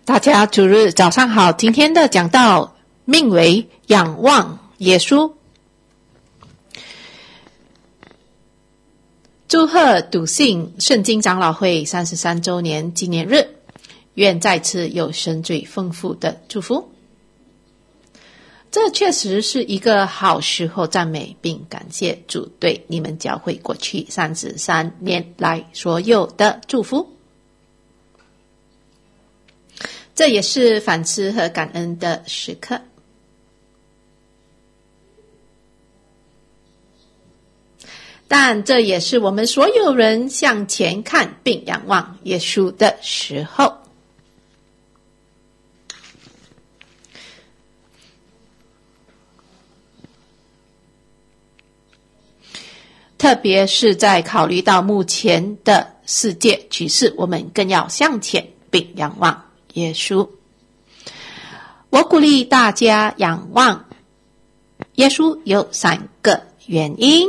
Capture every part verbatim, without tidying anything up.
大家主日早上好，今天的讲道命为仰望耶稣。祝贺笃信圣经长老会三十三周年纪念日，愿再次有神最丰富的祝福。这确实是一个好时候赞美并感谢主对你们教会过去三十三年来所有的祝福。这也是反思和感恩的时刻。但这也是我们所有人向前看并仰望耶稣的时候。特别是在考虑到目前的世界局势，我们更要向前并仰望耶稣。我鼓励大家仰望耶稣有三个原因。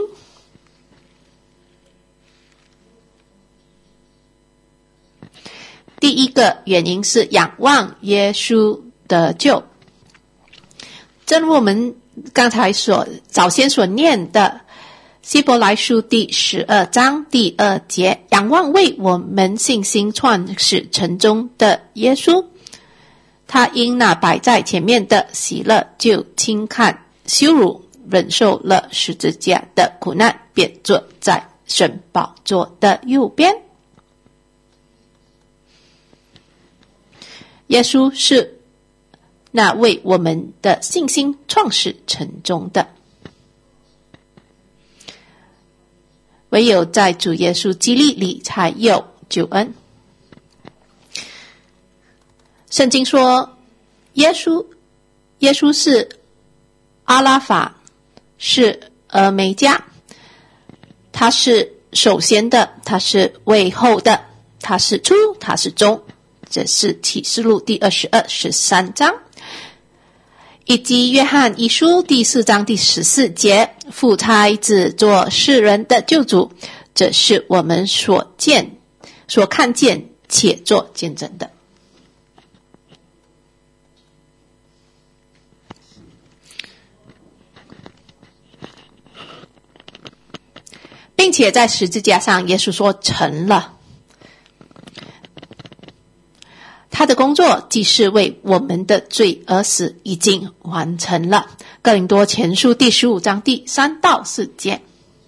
第一个原因是仰望耶稣得救。正如我们刚才所早先所念的希伯来书第十二章第二节，仰望为我们信心创始成终的耶稣，他因那摆在前面的喜乐，就轻看羞辱，忍受了十字架的苦难，便坐在神宝座的右边。耶稣是那为我们的信心创始成终的，唯有在主耶稣基督里才有救恩。圣经说耶稣耶稣是阿拉法，是俄梅加，他是首先的，他是为后的，他是初，他是终。这是启示录第二十二、十三章，以及约翰一书第四章第十四节，父差子做世人的救主，这是我们所见、所看见且做见证的。并且在十字架上，耶稣说成了。他的工作既是为我们的罪而死，已经完成了。哥林多前书第十五章第三到四节。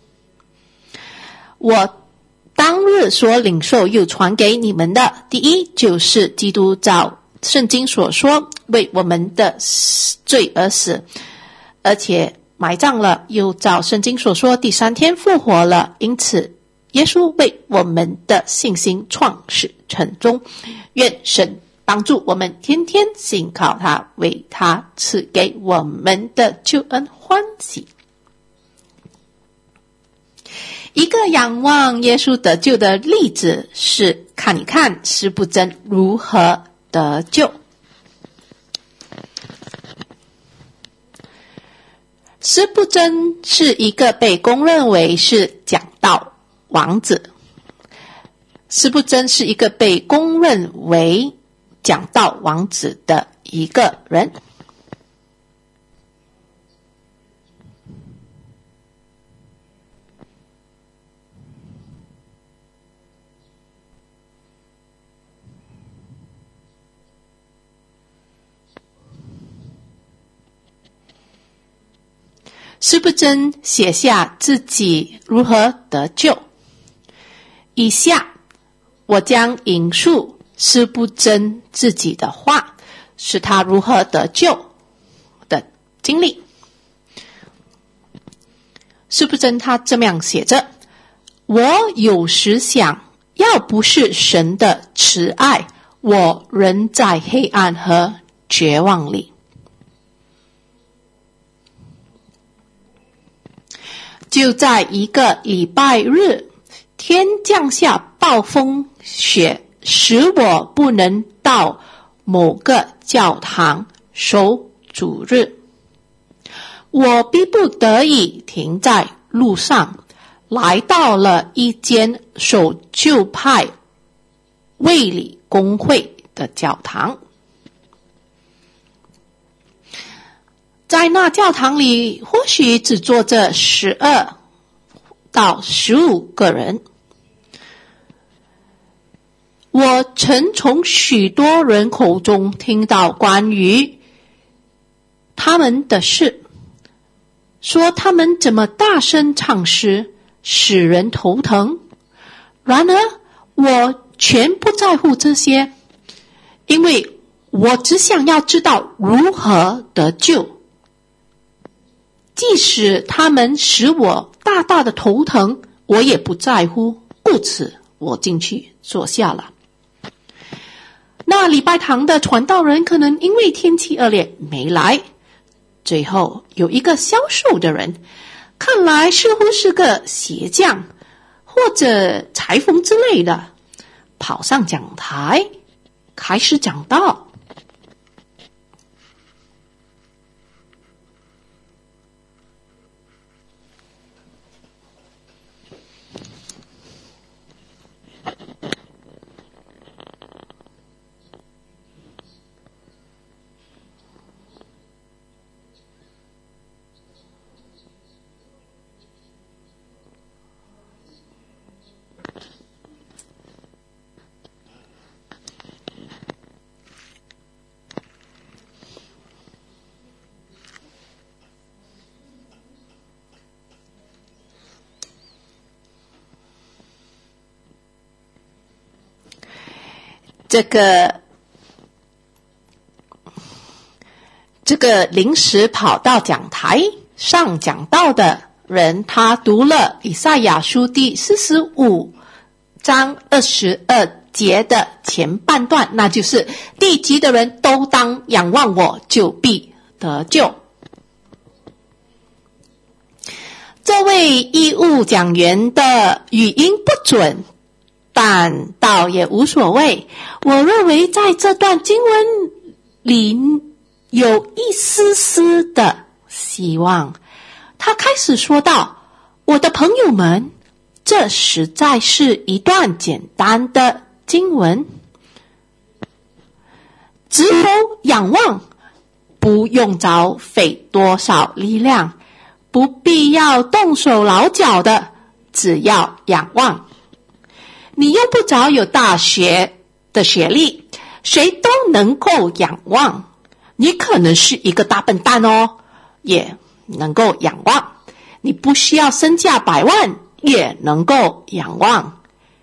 我当日所领受又传给你们的，第一就是基督照圣经所说为我们的罪而死，而且埋葬了，又照圣经所说第三天复活了。因此耶稣为我们的信心创始成终，愿神帮助我们天天信靠他，为他赐给我们的救恩欢喜。一个仰望耶稣得救的例子是看一看施布真如何得救。施布真是一个被公认为是讲道王子。施布真是一个被公认为讲道王子的一个人。施布真写下自己如何得救。以下我将引述施布真自己的话，是他如何得救的经历。施布真他这么样写着：我有时想，要不是神的慈爱，我仍在黑暗和绝望里。就在一个礼拜日，天降下暴风雪，使我不能到某个教堂守主日。我逼不得已停在路上，来到了一间守旧派卫理公会的教堂。 在那教堂里或许只坐着十二到十五个人。我曾从许多人口中听到关于他们的事，说他们怎么大声唱诗，使人头疼。然而，我全不在乎这些，因为我只想要知道如何得救。即使他们使我大大的头疼，我也不在乎，故此我进去坐下了。那礼拜堂的传道人可能因为天气恶劣没来，最后有一个销售的人，看来似乎是个鞋匠或者裁缝之类的，跑上讲台开始讲道。这个这个临时跑到讲台上讲道的人，他读了以赛亚书第四十五章二十二节的前半段，那就是地极的人都当仰望我，就必得救。这位义务讲员的语音不准，但倒也无所谓。我认为在这段经文里有一丝丝的希望。他开始说道：我的朋友们，这实在是一段简单的经文，只有仰望，不用着费多少力量，不必要动手劳脚的，只要仰望。你用不着有大学的学历，谁都能够仰望。你可能是一个大笨蛋哦，也能够仰望。你不需要身价百万，也能够仰望。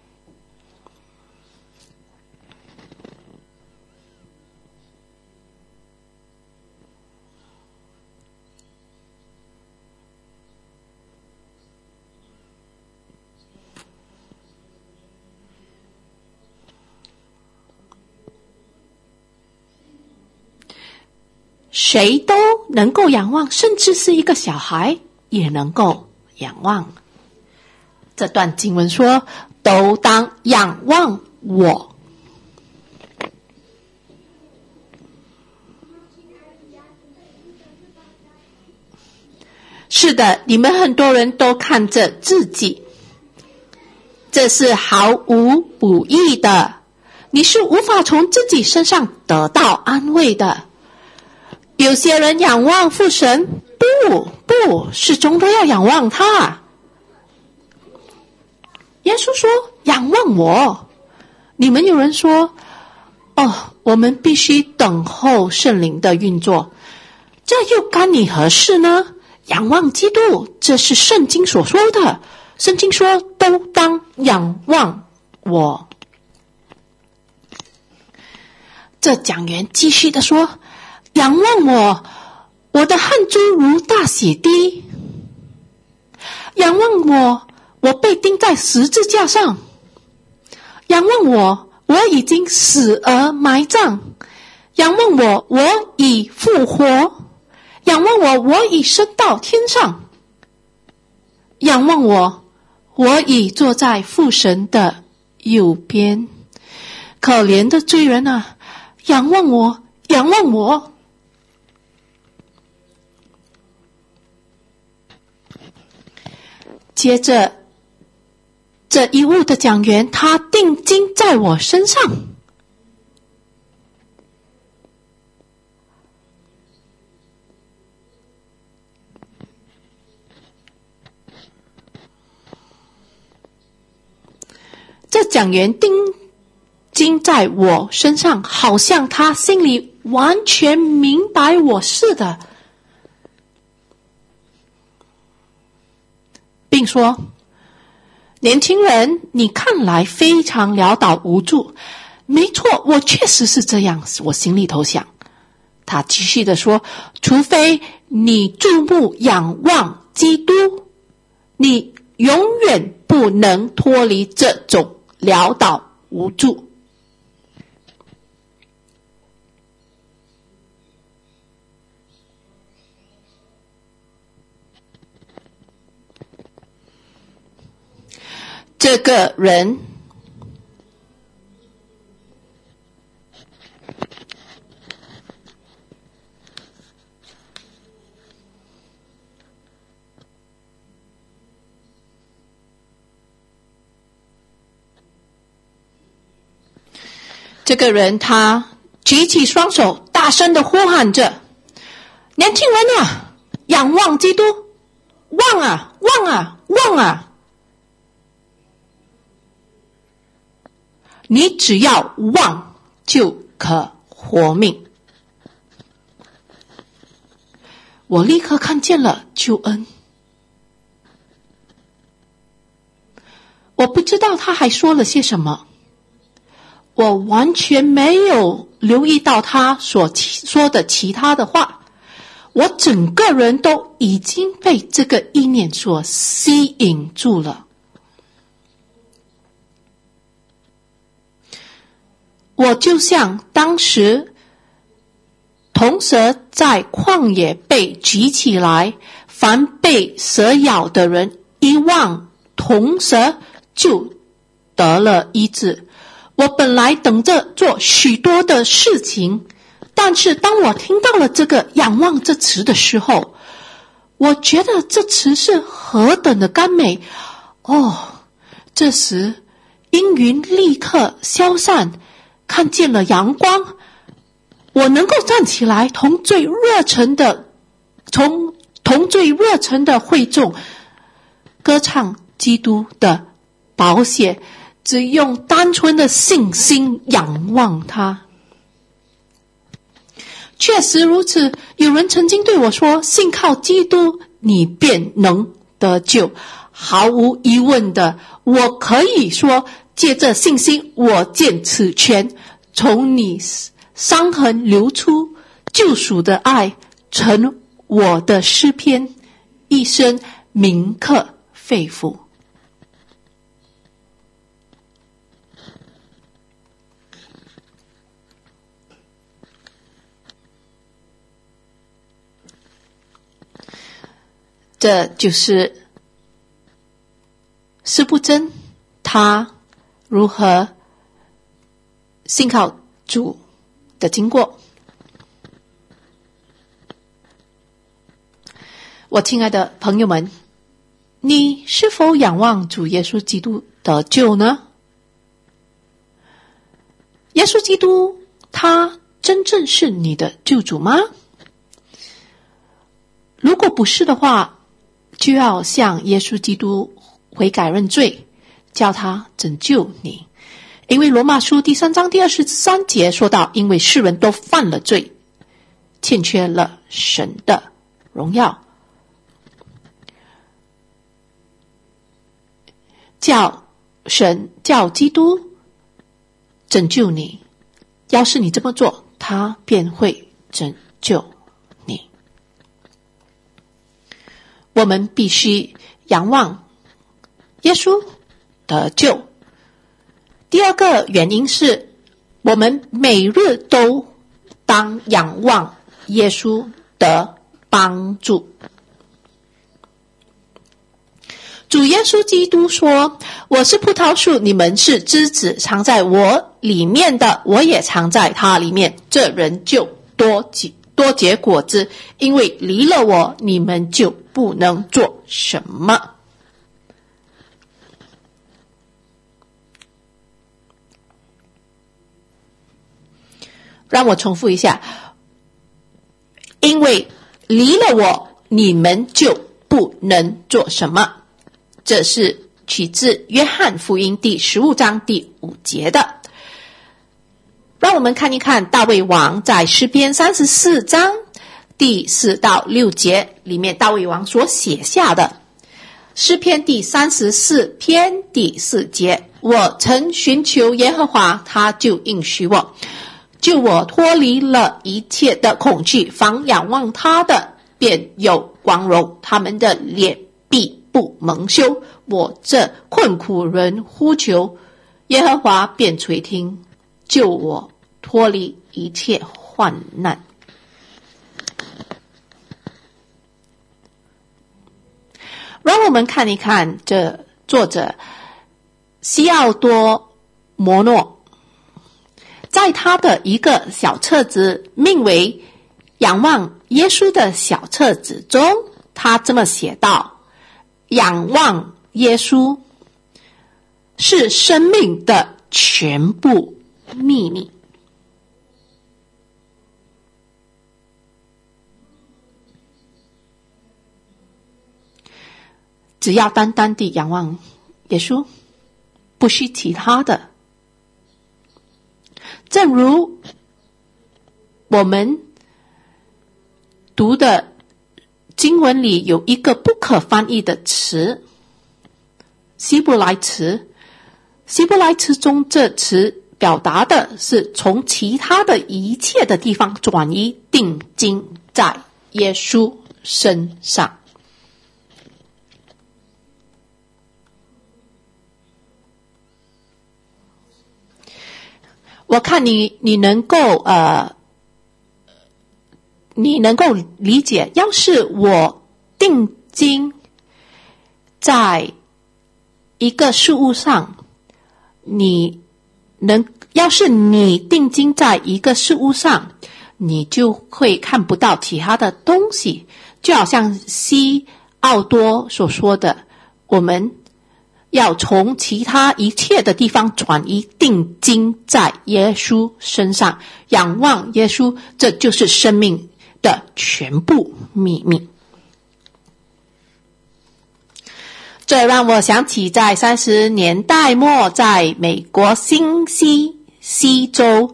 谁都能够仰望，甚至是一个小孩也能够仰望。这段经文说，都当仰望我。是的，你们很多人都看着自己，这是毫无补益的，你是无法从自己身上得到安慰的。有些人仰望父神，不不，始终都要仰望他。耶稣说仰望我。你们有人说，哦，我们必须等候圣灵的运作，这又干你何事呢？仰望基督，这是圣经所说的。圣经说都当仰望我。这讲员继续的说，仰望我，我的汗珠如大血滴。仰望我，我被钉在十字架上。仰望我，我已经死而埋葬。仰望我，我已复活。仰望我，我已升到天上。仰望我，我已坐在父神的右边。可怜的罪人啊，仰望我，仰望我。接着，这一物的讲员，他定睛在我身上。 讲员定睛在我身上，好像他心里完全明白我似的，并说：年轻人，你看来非常潦倒无助。没错，我确实是这样，我心里头想。他继续的说：除非你注目仰望基督，你永远不能脱离这种潦倒无助。这个人这个人他举起双手，大声地呼喊着：年轻人啊，仰望基督，望啊望啊望啊！你只要望就可活命。我立刻看见了救恩。我不知道他还说了些什么，我完全没有留意到他所说的其他的话，我整个人都已经被这个意念所吸引住了。我就像当时铜蛇在旷野被举起来，凡被蛇咬的人一望铜蛇就得了医治。我本来等着做许多的事情，但是当我听到了这个仰望这词的时候，我觉得这词是何等的甘美哦！这时阴云立刻消散，看见了阳光，我能够站起来，同最热忱的从同最热忱的会众歌唱基督的宝血，只用单纯的信心仰望他。确实如此，有人曾经对我说，信靠基督你便能得救。毫无疑问的，我可以说，借着信心，我见此权从你伤痕流出，救赎的爱成我的诗篇，一生铭刻肺腑。这就是施布真他如何信靠主的经过。我亲爱的朋友们，你是否仰望主耶稣基督得救呢？耶稣基督他真正是你的救主吗？如果不是的话，就要向耶稣基督悔改认罪，叫他拯救你。因为罗马书第三章第二十三节说到，因为世人都犯了罪，欠缺了神的荣耀，叫神叫基督拯救你。要是你这么做，他便会拯救你。我们必须仰望耶稣得救。第二个原因是，我们每日都当仰望耶稣的帮助。主耶稣基督说，我是葡萄树，你们是枝子，藏在我里面的，我也藏在他里面，这人就多结多结果子，因为离了我，你们就不能做什么。让我重复一下，因为离了我，你们就不能做什么。这是取自约翰福音第十五章第五节的。让我们看一看大卫王在诗篇三十四章第四到六节里面大卫王所写下的。诗篇第三十四篇第四节，我曾寻求耶和华，他就应许我，救我脱离了一切的恐惧，凡仰望他的便有光荣，他们的脸必不蒙羞。我这困苦人呼求耶和华，便垂听，救我脱离一切患难。让我们看一看这作者西奥多摩诺在他的一个小册子名为仰望耶稣的小册子中，他这么写道，仰望耶稣是生命的全部秘密。只要单单地仰望耶稣，不需其他的。正如我们读的经文里有一个不可翻译的词，希伯来词，希伯来词中这词表达的是从其他的一切的地方转移定睛在耶稣身上。我看你你能够呃，你能够理解，要是我定睛在一个事物上，你能要是你定睛在一个事物上，你就会看不到其他的东西，就好像西奥多所说的，我们要从其他一切的地方转移定睛在耶稣身上，仰望耶稣，这就是生命的全部秘密。这让我想起在三十年代末在美国新西西州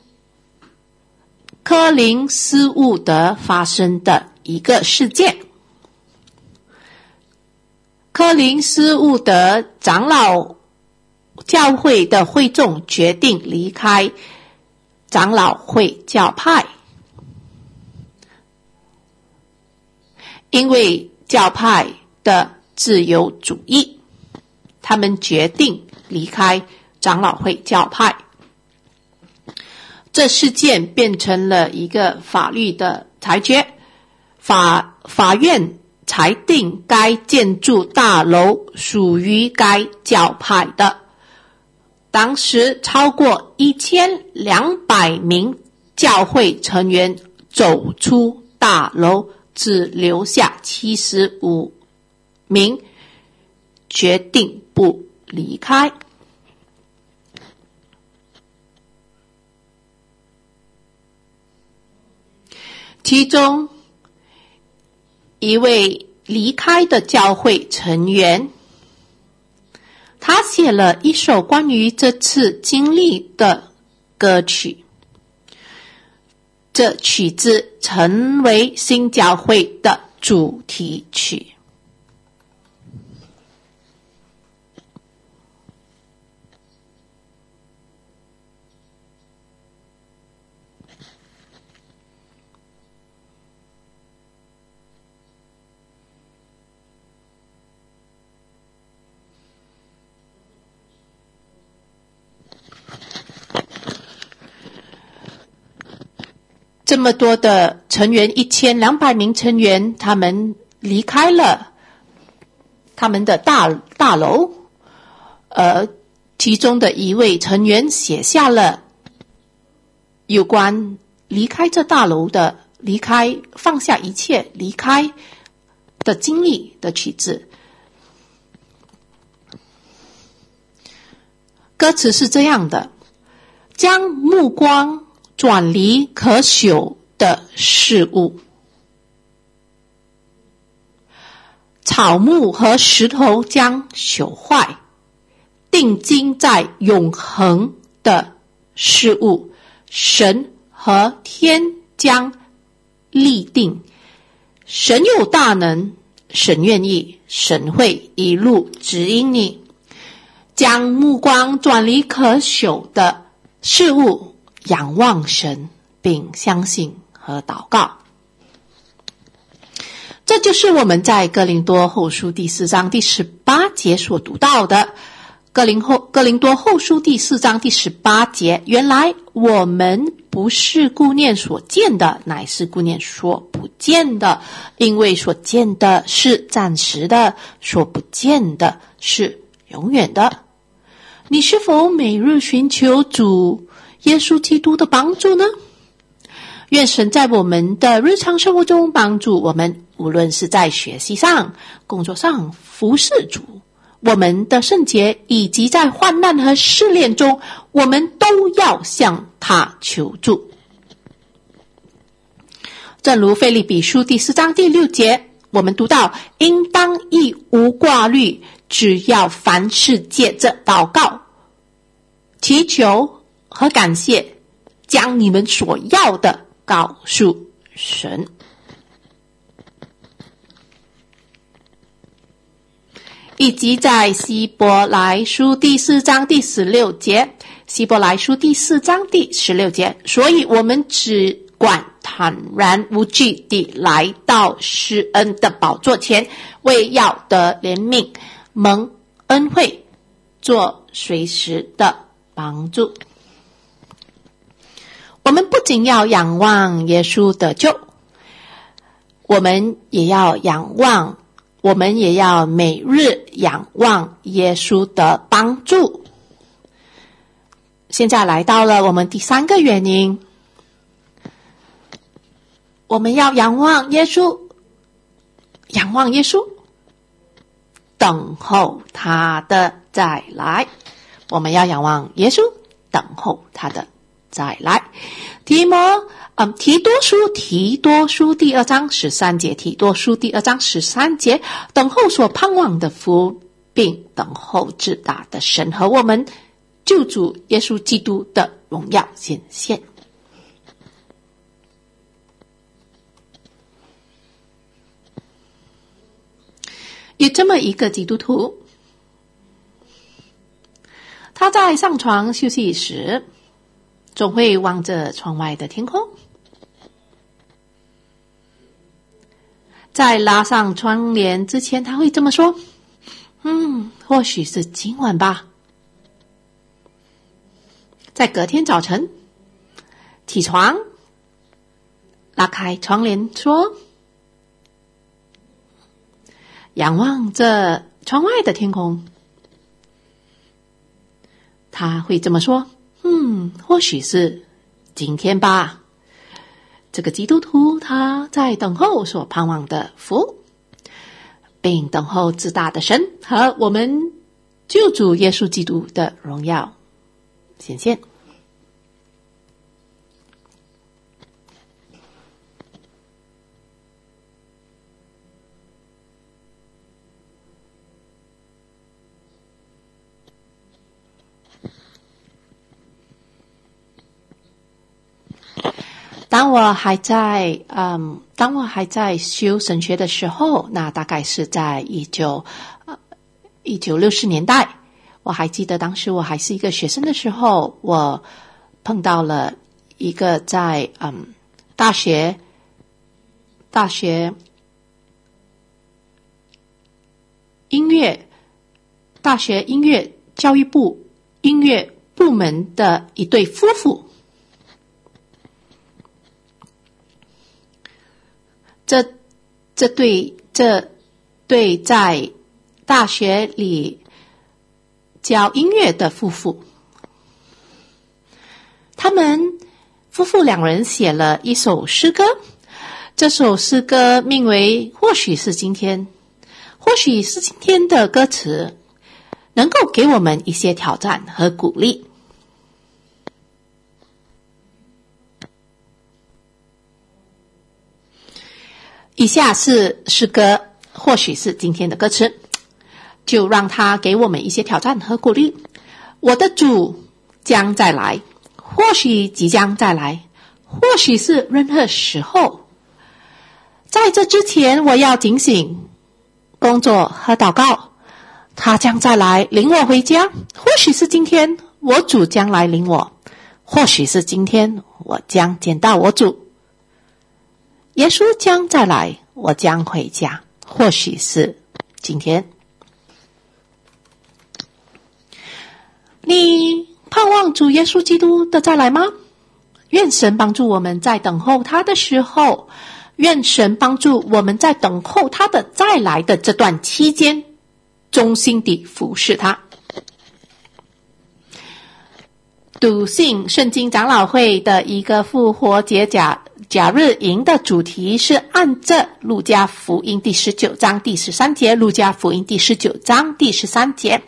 科林斯伍德发生的一个事件。科林斯伍德长老教会的会众决定离开长老会教派，因为教派的自由主义，他们决定离开长老会教派。这事件变成了一个法律的裁决，法法院裁定该建筑大楼属于该教派的。当时超过一千两百名教会成员走出大楼，只留下七十五名决定不离开。其中一位离开的教会成员，他写了一首关于这次经历的歌曲，这曲子成为新教会的主题曲。这么多的成员，一千两百名成员，他们离开了他们的大大楼。呃，其中的一位成员写下了有关离开这大楼的、离开、放下一切、离开的经历的曲子。歌词是这样的：将目光转离可朽的事物， 草木和石头将朽坏，定睛在永恒的事物，神和天将立定。神有大能，神愿意，神会一路指引你，将目光转离可朽的事物，仰望神，并相信和祷告。这就是我们在哥林多后书第四章第十八节所读到的。哥林后哥林多后书第四章第十八节，原来我们不是顾念所见的，乃是顾念所不见的，因为所见的是暂时的，所不见的是永远的。你是否每日寻求主耶稣基督的帮助呢？愿神在我们的日常生活中帮助我们，无论是在学习上、工作上、服侍主，我们的圣洁，以及在患难和试炼中，我们都要向他求助。正如腓立比书第四章第六节，我们读到，应当一无挂虑，只要凡事借着祷告、祈求和感谢，将你们所要的告诉神。以及在希伯来书第四章第十六节，希伯来书第四章第十六节，所以我们只管坦然无惧地来到施恩的宝座前，为要得怜悯，蒙恩惠，做随时的帮助。我们不仅要仰望耶稣的救，我们也要仰望我们也要每日仰望耶稣的帮助。现在来到了我们第三个原因，我们要仰望耶稣，仰望耶稣，等候他的再来。我们要仰望耶稣，等候他的再来。提摩嗯，提多书提多书第二章十三节，提多书第二章十三节，等候所盼望的福，并等候至大的神和我们救主耶稣基督的荣耀显现。有这么一个基督徒，他在上床休息时，总会望着窗外的天空。在拉上窗帘之前，他会这么说：嗯，或许是今晚吧。在隔天早晨起床，拉开窗帘说，仰望着窗外的天空，他会这么说：嗯，或许是今天吧。这个基督徒他在等候所盼望的福，并等候至大的神和我们救主耶稣基督的荣耀显现。当我还在嗯，当我还在修神学的时候，那大概是在一九呃一九六十年代。我还记得当时我还是一个学生的时候，我碰到了一个在嗯大学大学音乐大学音乐教育部音乐部门的一对夫妇。这这对这对在大学里教音乐的夫妇，他们夫妇两人写了一首诗歌，这首诗歌名为《或许是今天》。或许是今天的歌词能够给我们一些挑战和鼓励。以下是诗歌或许是今天的歌词，就让他给我们一些挑战和鼓励。我的主将再来，或许即将再来，或许是任何时候。在这之前，我要警醒、工作和祷告。他将再来领我回家，或许是今天，我主将来领我，或许是今天，我将见到我主。耶稣将再来，我将回家，或许是今天。你盼望主耶稣基督的再来吗？愿神帮助我们在等候他的时候，愿神帮助我们在等候他的再来的这段期间，忠心地服侍他。笃信圣经长老会的一个复活节假假日营的主题是按着路加福音第十九章第十三节，路加福音第十九章第十三节，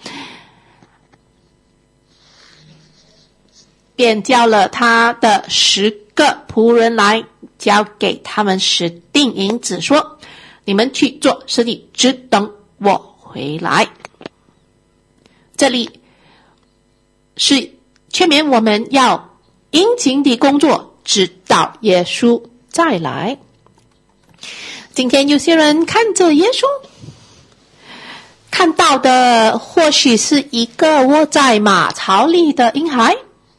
便叫了他的十个仆人来，交给他们十锭银子，说：你们去做生意，只等我回来。这里是劝勉我们要殷勤地工作，直到耶稣再来。今天有些人看着耶稣，看到的或许是一个窝在马槽里的婴孩，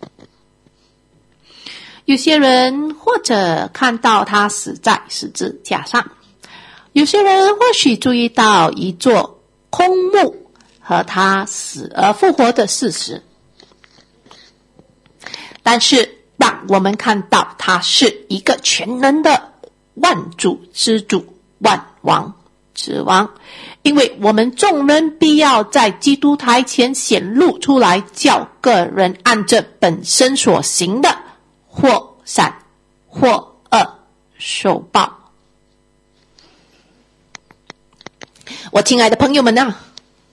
有些人或者看到他死在十字架上，有些人或许注意到一座空墓和他死而复活的事实。但是当我们看到他是一个全能的万主之主，万王之王，因为我们众人必要在基督台前显露出来，叫个人按着本身所行的，或善或恶受报。我亲爱的朋友们啊，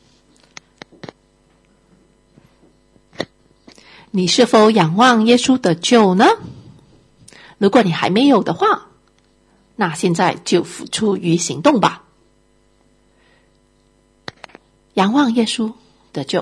你是否仰望耶稣的救呢？如果你还没有的话，那现在就付出于行动吧。仰望耶稣的救。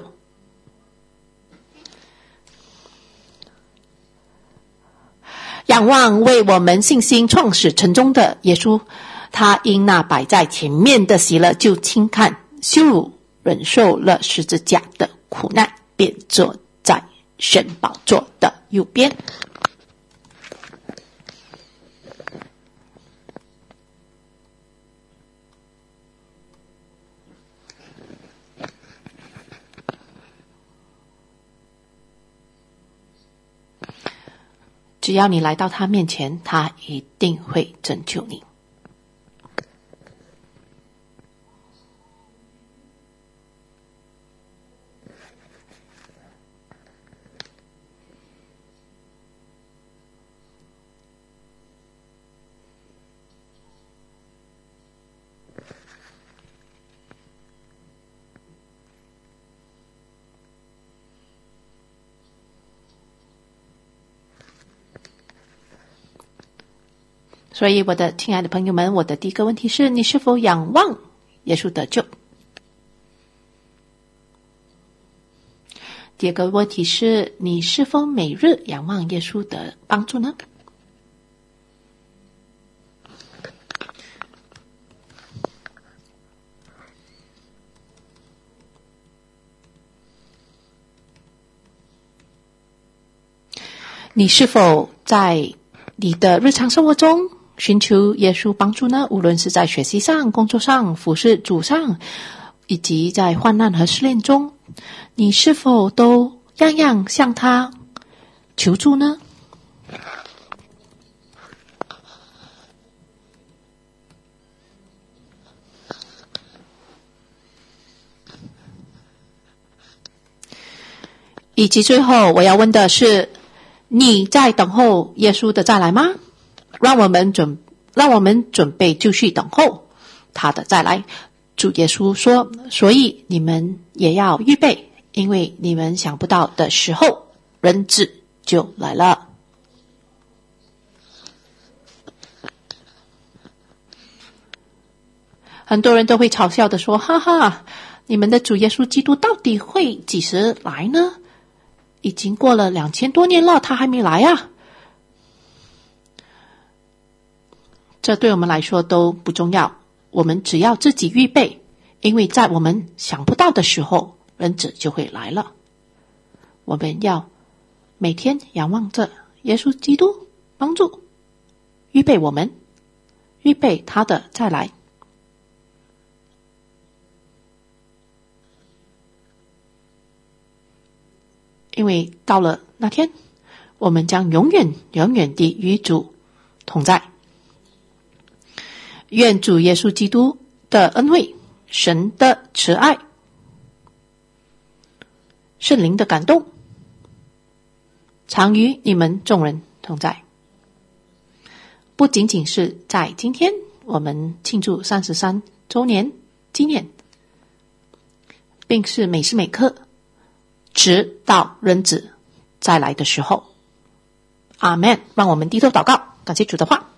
仰望为我们信心创始成终的耶稣，他因那摆在前面的喜乐，就轻看羞辱，忍受了十字架的苦难，便坐在神宝座的右边。只要你来到他面前，他一定会拯救你。所以我的亲爱的朋友们，我的第一个问题是，你是否仰望耶稣得救？第二个问题是，你是否每日仰望耶稣的帮助呢？你是否在你的日常生活中寻求耶稣帮助呢？无论是在学习上、工作上、服侍主上，以及在患难和试炼中，你是否都样样向他求助呢？以及最后我要问的是，你在等候耶稣的再来吗？让我们准让我们准备就绪等候他的再来。主耶稣说，所以你们也要预备，因为你们想不到的时候，人子就来了。 很多人都会嘲笑的说，哈哈，你们的主耶稣基督到底会几时来呢？已经过了两千多年了，他还没来啊。这对我们来说都不重要，我们只要自己预备，因为在我们想不到的时候，人子就会来了。我们要每天仰望着耶稣基督，帮助预备我们，预备他的再来。因为到了那天，我们将永远永远地与主同在。愿主耶稣基督的恩惠、神的慈爱、圣灵的感动，常与你们众人同在。不仅仅是在今天，我们庆祝三十三周年纪念，并是每时每刻，直到人子再来的时候。阿们。让我们低头祷告，感谢主的话。